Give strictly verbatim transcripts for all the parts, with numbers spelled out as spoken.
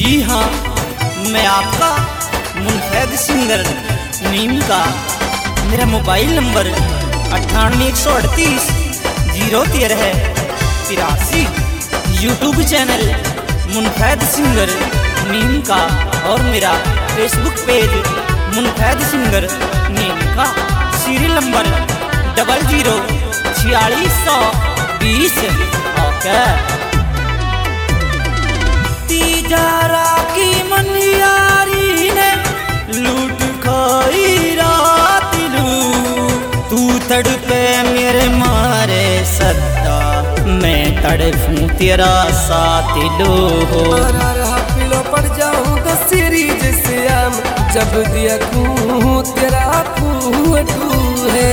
जी हाँ, मैं आपका मुनफैद सिंगर नीम का। मेरा मोबाइल नंबर अट्ठानवे एक सौ अड़तीस जीरो तेरह है तिरासी। यूट्यूब चैनल मुनफैद सिंगर नीम का और मेरा फेसबुक पेज मुनफैद सिंगर नीम का। सीरियल नंबर डबल जीरो छियालीस सौ बीस। ओके। तीजारा की मनियारी ने लूट खाई रात लू, तू तड़पे मेरे मारे सदा, मैं तड़पूं तेरा साथ लो। पिलो पड़ जाऊं तो सीरीज से आम, जब दिया खूं तेरा खूं तू है।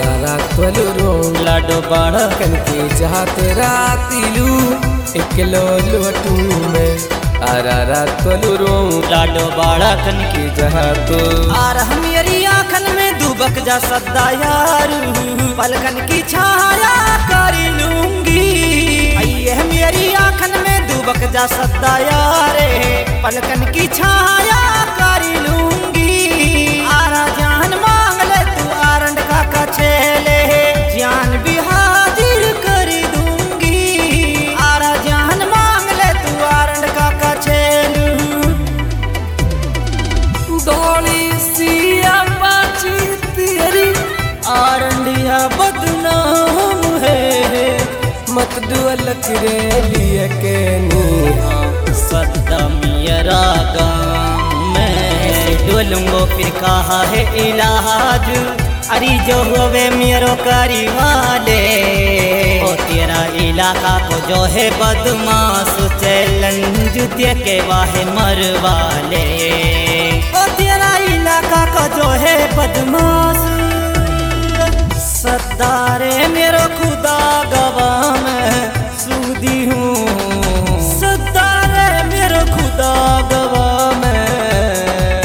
लाडो बाड़ा कनके जहाँ तेरा तिलू, एक लो लोटू में आरा रात रो। लाडो बाड़ा कनके जहाँ तो आर मेरी आँखन में दुबक जा सदा यार, पलकन की छाया कर लूंगी। ये मेरी आँखन में दुबक जा सदा यार, पलकन की छाया कर लूंगी। आरा जान मांग ले तू आरंड का कछेले, जान भी हाजिर कर दूंगी। आरा जान मांग ले तू आरंड का कछेलू। दौड़ी सिया बाची तेरी आरंडिया बदनाम है, मत दुअलक रे लिए के नी सदा मेरा गाँव में डोलूंगो फिर कहा है इलाज। अरे जो होवे मेरो करी वाले, ओ तेरा इलाका को जो है बदमाश चैलन जुतिया के वाहे मरवाले। ओ तेरा इलाका को जो है बदमाश सदारे मेरो खुदा गवाह में सूदी हूँ, सदारे मेरो खुदा गवाह में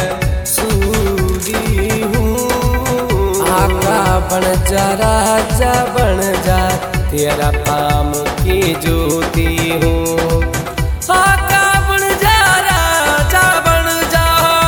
सूदी हूँ। आका बन जा राजा बन जा, तेरा पाम की ज्योति हूँ। आका बन जा राजा बन जा,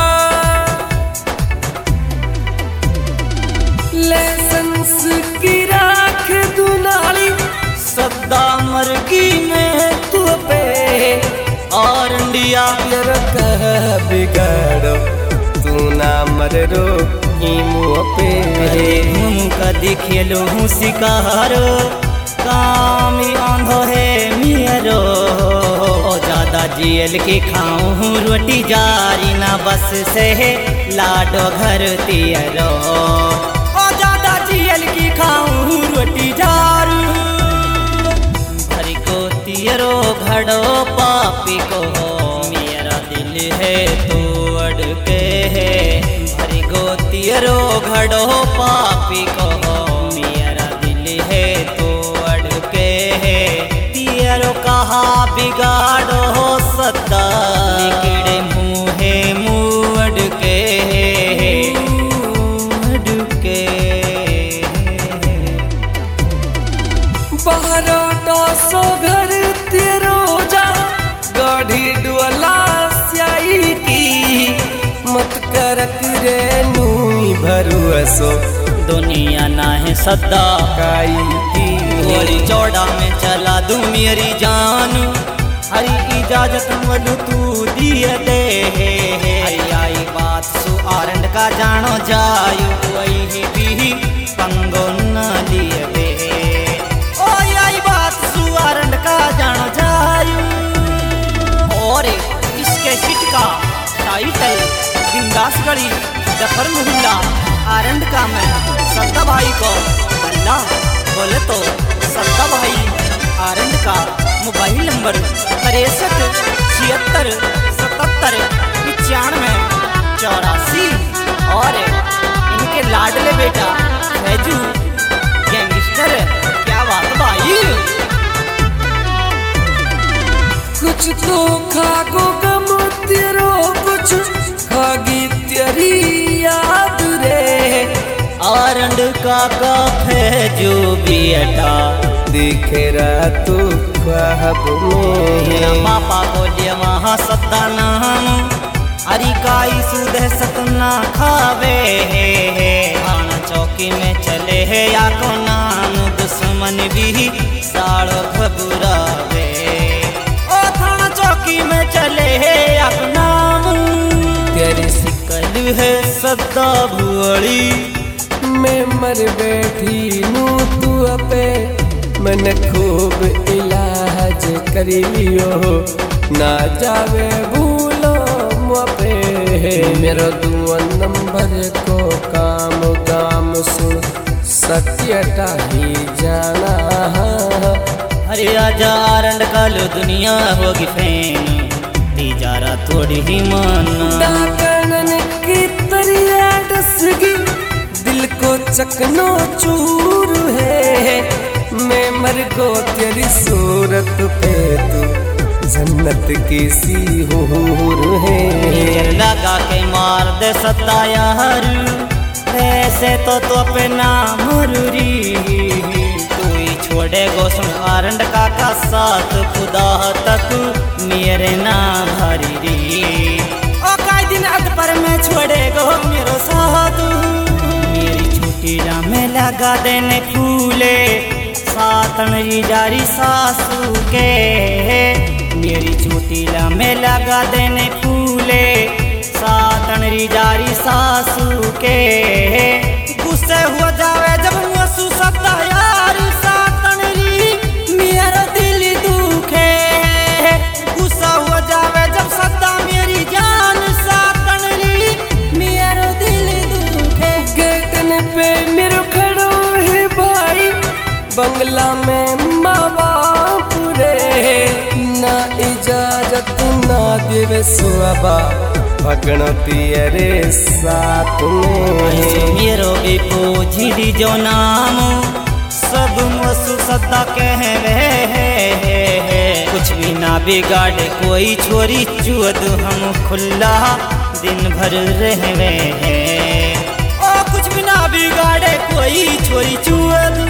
लेसंस की राख दुनाली सदा मरगी में तू पे और इंडिया कह बिगाड़ो तू ना मर रो मुँह पे। घूम का दिखेलो हूँ शिकारो, काम आंधो है मेरो। ओ ज्यादा जेल के खाऊं हूँ रोटी जारी ना बस से लाडो घर तियरो। ओ ज्यादा जेल की खाऊं हूँ रोटी जारू, भरी को तियरो घड़ो पापी को मेरा दिल है तोड़ के है। भरी को तियरो घड़ो पापी को मेरा दिल है तोड़ के है। तियरो कहा बिगाड़ो सदा, निकड़े मुँहे मुड़ के मुड़ के। बारह सौ घर तेरो जा गाढ़ी डुअला स्याई की, मत करक रे नूई भरुअसो दुनिया ना है सदा काई की। गोली चौड़ा में चला दूं मेरी जान, हरी इजाजत मलू तू दिए दे। हरी आई बात सु आरंड का जानो जायु, वही भी पंगो न लिए दे। ओ आई बात सु आरंड का जानो जायु। और इसके हिट का टाइटल बिंदास गढ़ी जफर मोहल्ला आरंड का मैं सत्ता भाई को बल्ला बोले तो सत्ता भाई आरंड का मोबाइल नंबर तिरसठ छिहत्तर सतहत्तर पचानवे चौरासी। और इनके लाडले बेटा फैजू गैंगस्टर। क्या बात भाई। कुछ तो खागो गम तेरो, कुछ खागी तेरी याद रे। आरंड का काफे जो बेटा दिखे रा तू ख्वाब में। पापा बोलिए वहाँ सत्ता नाम ना खावे है, है। थाना चौकी में चले है या को नाम दुश्मन भी साड़ो घबरावे। ओ थाना चौकी में चले है या को नाम तेरी शिकल है सदा भुअड़ी मैं मर बैठी नू तू अपे मन खूब इलाज करी लियो ना जावे भूलो मुझे मेरो दुआ नंबर को काम काम सुन सत्यटा ही जाना। अरे आजा आरंड कालो दुनिया होगी फैन तीजारा थोड़ी ही माना। डाकणन की तरिया डसगी दिल को चकनो चूर है मैं मर गो तेरी सूरत पे तू जन्नत की सी हूर है। लगा के मार दे सत्ता यार वैसे तो तो पे नाम रूरी तू ही छोड़े गोसुन आरंड का का साथ खुदा तक मेरे नाम हरी री। ओ काई दिन अद पर मैं छोड़े गो मेरो साथ मेरी छुट्टी में लगा देने फूले सातन जारी सासू के मेरी चोटीला में लगा देने फूले सातन जारी सासू के गुस्से हुआ जावे जब वसु सत्ता यार सातन री मेरा दिल दुखे गुस्सा हुआ जावे जब सत्ता मेरी जान सातन री मेरा दिल दुखे। गेटन पे मेरो खड़ो है भाई बंगला में माँ बाप रे ना इजाजत ना देवे सुबा भगनो तेरे साथ में मेरो एपो झीडी जो नाम सब मसु सदा कहवे कुछ भी ना बिगाड़े कोई छोरी चुअद हम खुला दिन भर रहवे ओ कुछ भी ना बिगाड़े कोई छोरी चुअद।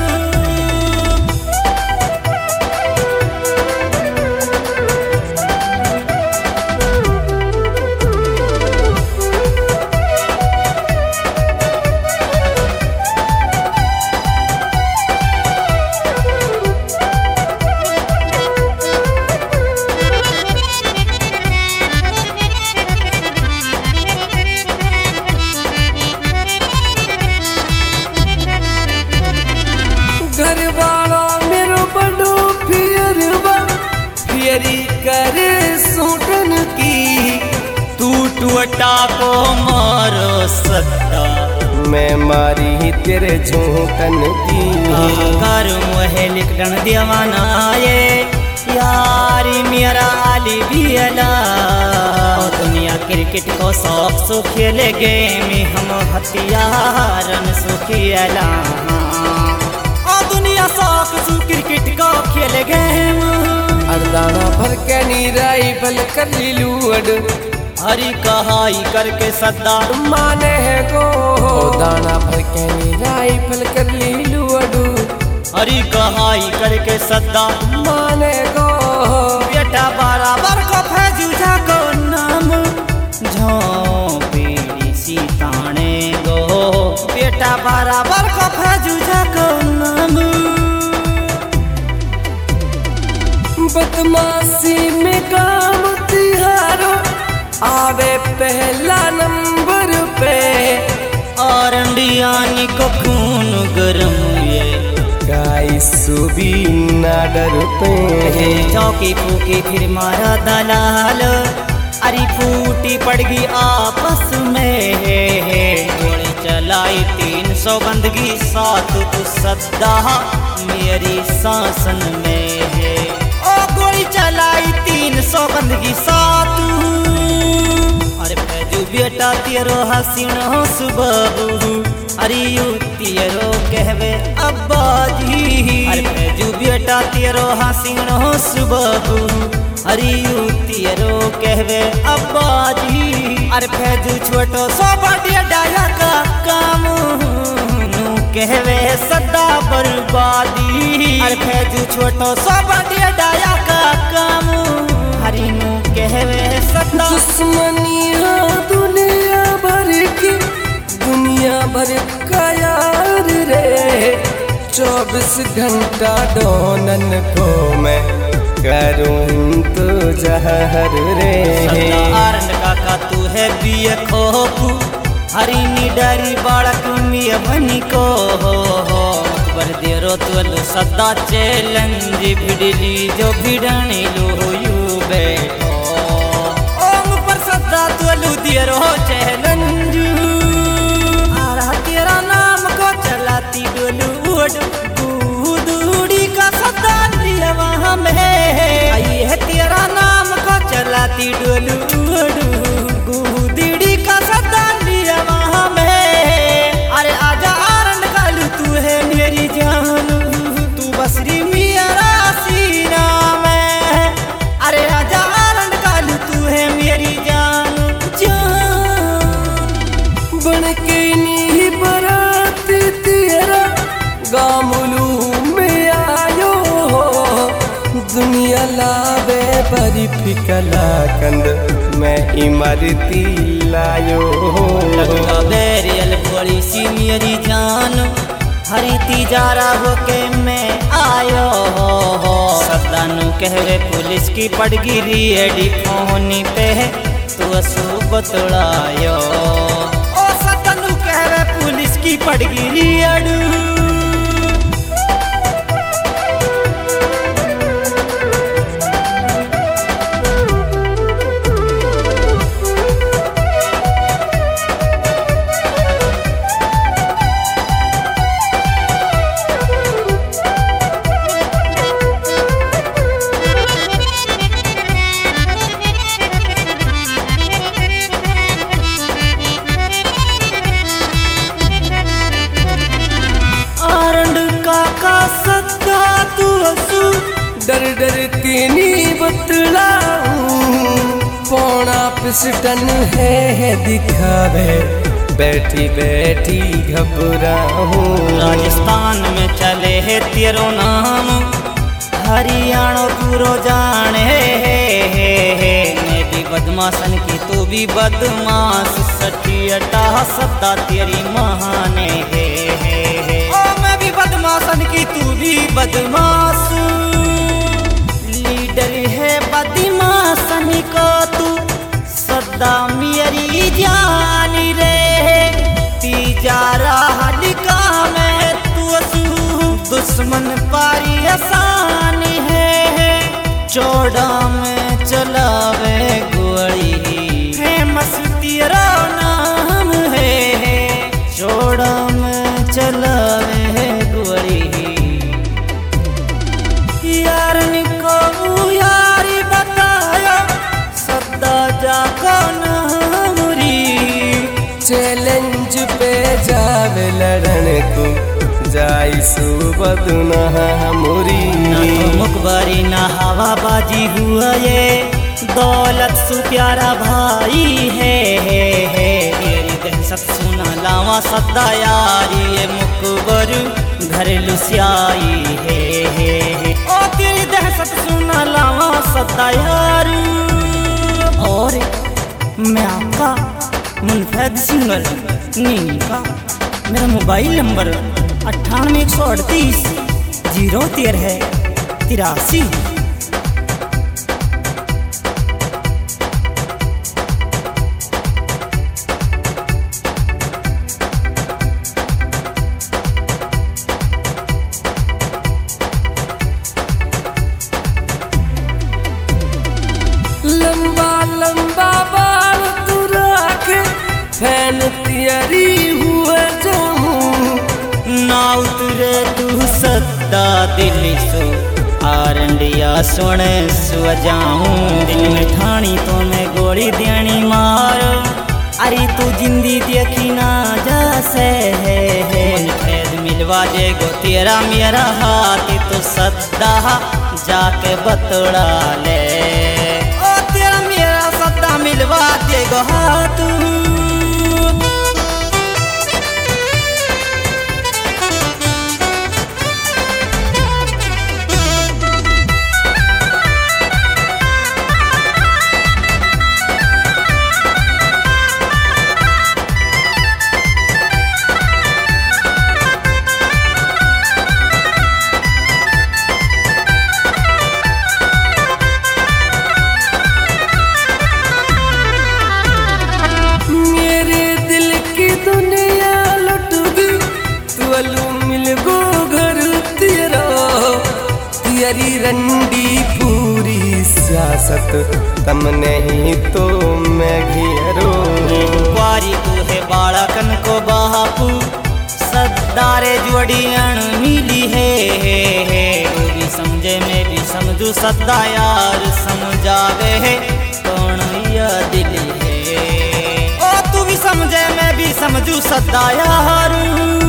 करे सूटन की तू टूटा को मारो सत्ता मैं मारी तेरे झूठन की कर मुहे लिखन दीवाना ये यारी मेरा आली भी अला दुनिया क्रिकेट को शौक सो खेले गेम हम हथियारन सो खेला दुनिया शौक सो क्रिकेट को खेले गेम दाना भर के नीराई बल कर लूड हरी कहाई करके सदा माने है गो दाना भर के नीराई बल कर लूड हरी कहाई करके सदा माने गो बेटा बराबर को फैजूझा को नाम झोंपड़ी सीताने गो बेटा बराबर को फैजूझा को नाम बदमाशी में काम तिहारो आवे पहला नंबर पे और अंडियानी को खून गरम ये गाय सुबी ना डर पे चौकी फूकी फिर मारा दलाल अरी फूटी पड़ गई आपस में गोली चलाई तीन सौ बंदगी साथ तू सदा मेरी शासन में है ओ गोली चलाई तीन सौ बंदगी साथ अरे फैजू बेटा तेरो हसीन हो सुबह अरे यू तेरो कहवे अब्बा जी अरे फैजू बेटा तेरो हसीन हो सुबह अरे यू तेरो कहवे अब्बा जी अरे फैजू छोटो सो बाटिया डाया का काम नू कहवे सदा बर्बादी अरे फैजू छोटो सो बाटिया डाया का काम हरी नू कहवे सदा दुश्मनी दुनिया भर की चौबीस घंटा डोनन को मैं करूं इंतजार रे। आरंड काका तू है बिय खोपू हरिनी डारी बालक मिय बनी को हो हो बर देरो तुल सदा चैलेंज भिड़ली जो भिड़नी लो यू बैठो ओम पर सदा तुल देरो चैलेंज आरा तेरा नाम को चलाती डोलू दूड़ी का सदा लिया वहाँ में आई है तेरा नाम को चलाती डोलू दूड़ी का सदा लिया वहाँ में। अरे आजा आरंड कालू तू है मेरी जान तू बसरी मेरा सीना में। अरे आजा आरंड कालू तू है मेरी जान जान बन के नी बरात तेरा गामुलू में आयो दुनिया लावे बरी फिकला कंद मैं इमरती लायो बेरियल बड़ी सी मेरी जान हरी तिजारा होके मैं आयो हो सदानु कहवे पुलिस की पड़गिरी एडी फोनी पे तू असु बतलायो ओ सदानु कहवे पुलिस की पड़गिरी अडू डर डर के नी बतलाऊं पौना पिस्टन है दिखावे बैठी बैठी घबराऊं। राजस्थान में चले है तेरो नाम हरियाणा पूरो जाने मैं भी बदमाशन की तू भी बदमाश सठी अटा सदा तेरी महाने है ओ मैं भी बदमाशन की तू भी बदमाश लीडर है बदमाशन को तू सदा मेरी जानी रे तिजारा हलिका में तू असू दुश्मन पारी आसानी है चौड़ा में चलावे गोली फेमस तेरा नाम है चौड़ा में चलावे गोली यारन को यारी बताया सदा जाको नामरी चैलेंज पे जावे लड़न को जाई सुबदना मोरी ना तो मुखबारी ना हवाबाजी हुआ ये दौलत सु प्यारा भाई है है है तेरी दहशत सुना लावा सदा यारी ये मुखबर घर लुसियाई है है है ओ तेरी दहशत सुना लावा सदा यार। और मैं आपका मुनफैद सिंगल नीनी का मेरा मोबाइल नंबर अट्ठानवे एक सौ अड़तीस जीरो तेरह तिरासी। लंबा लंबा बाल तू रखे फैन तियरी हुए जाऊं ना उतरे तू सदा दिल सो आरंडिया सुन सो जाऊं दिल में ठानी तो मैं गोली देनी मार अरे तू जिंदी देखी ना जैसे है मुनफैद मिलवा देगो तेरा मेरा हाथ तो सदा जाके बतड़ा ले ओ तेरा मेरा सदा मिलवा देगो हाथ। होशियारी रंडी पूरी सियासत तम नहीं तो मैं घेरो वारी तू है बालकन को बापू सदारे जोड़ियन मिली है, है, है। तू भी समझे मैं भी समझू सदा यार समझावे है कौन यह दिल है। ओ तू भी समझे मैं भी समझू सदा यार।